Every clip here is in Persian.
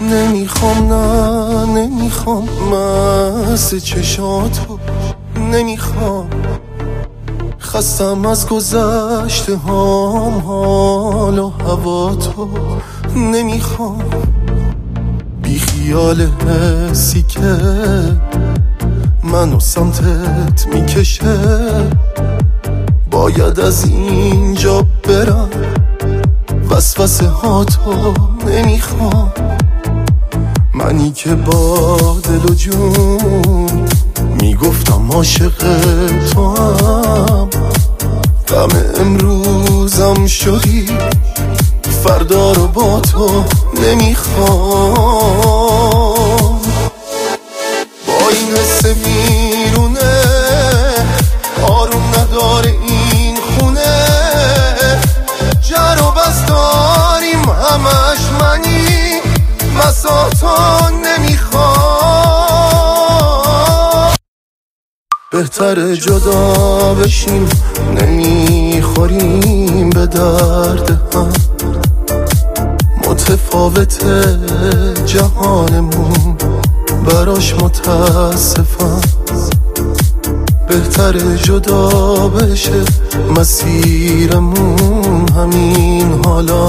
نمیخوام، نه نمیخوام مست چشاتو، نمیخوام. خستم از گذشته هام، حال و هوا تو، نمیخوام. بی خیال حسی که منو سمتت میکشه، باید از اینجا برم. وسوسه ها تو، نمیخوام. منی که با دل و جون میگفتم عاشق تو هم، غم امروزم شدی، فردا رو با تو نمیخوام. با این حس بیرونه آروم نداره این خونه، جر و بس داریم همش، منی مساتا نمیخوام. بهتره جدا بشیم، نمیخوریم به درد هم. متفاوت جهانمون، براش متاسفم. بهتره جدا بشه مسیرمون همین حالا.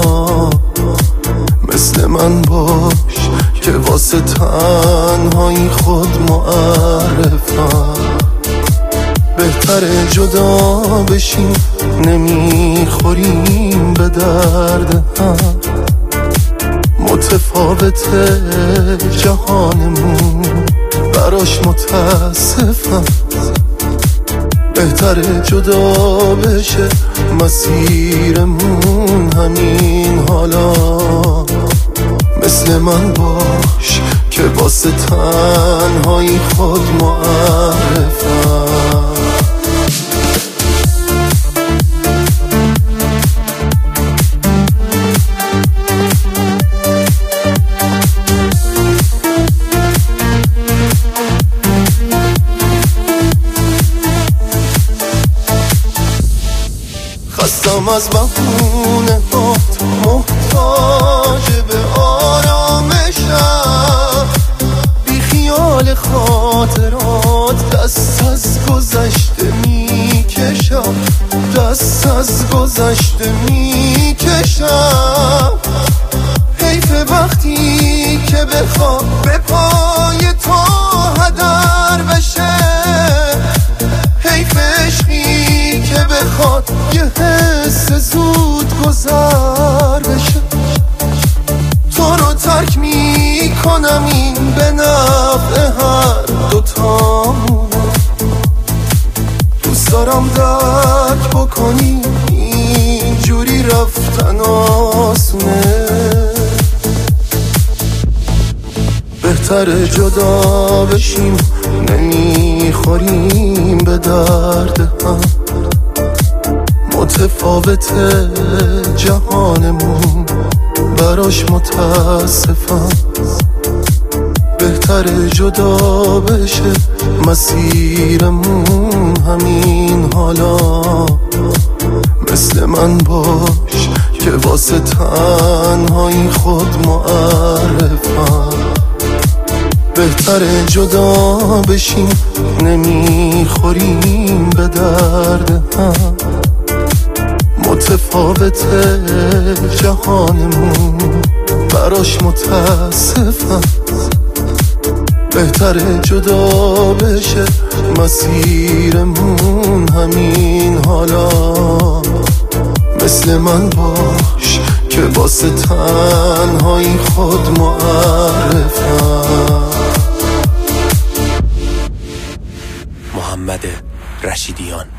مثل من باش که واسه تنهایی خود معرفم. بهتره جدا بشیم، نمیخوریم به درد هم. متفاوت جهانمون، براش متاسفم. بهتره جدا بشه مسیرمون همین حالا. مثل من باش که واسه تنهایی خود معرفم. خستم از بهونه هات، محتاج به آرامشم. بی خیال خاطرات دست از گذشته میکشم، دست از گذشته میکشم. حیف وقتی که بخوام به پای تو هدر بشه، حیف عشقی که بخواد یه حس زود گذر بشه. تو رو ترک میکنم این به نفع هر دوتامون. دوست دارم درک بکنی اینجوری رفتن آسونه. بهتره جدا بشیم، نمیخوریم به درد هم. متفاوت جهانمون، براش متاسفم. بهتره جدا بشه مسیرمون همین حالا. مثل من باش که واسه تنهایی خود معرفم. بهتره جدا بشیم، نمیخوریم به درد هم. متفاوت جهانمون، براش متاسفم. بهتره جدا بشه مسیرمون همین حالا. مثل من باش که واسه تنهایی خود معرفم. محمد رشیدیان.